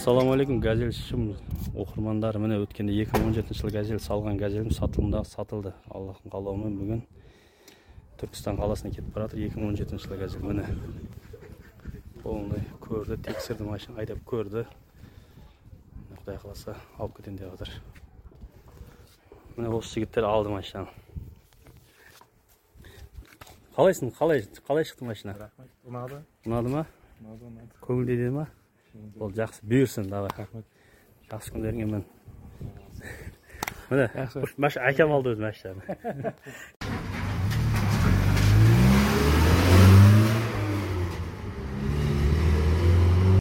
Ассаламу алейкум, газель шым оқырмандары. Міне өткенде 2017 жылы газель салған газелім сатылымдағы сатылды. Аллахтың қалауымен бүгін Түркістан қаласына кетіп баратыр. 2017 жылы газель. Міне ондай көрді, тексерді, машина айдап көрді. Құдай қаласа алып кетейін деп жатыр. Міне осы жігіттер алды машинаны. Қалайсың? Қалай шықты машина? Рахмет. Ұнады? Ұнады ма? Ұнады. Көңілді ма? Ол жақсы, бұйырсын, давай. Жақсы күндеріңе мен. Міне, әкем алды өз машинаны.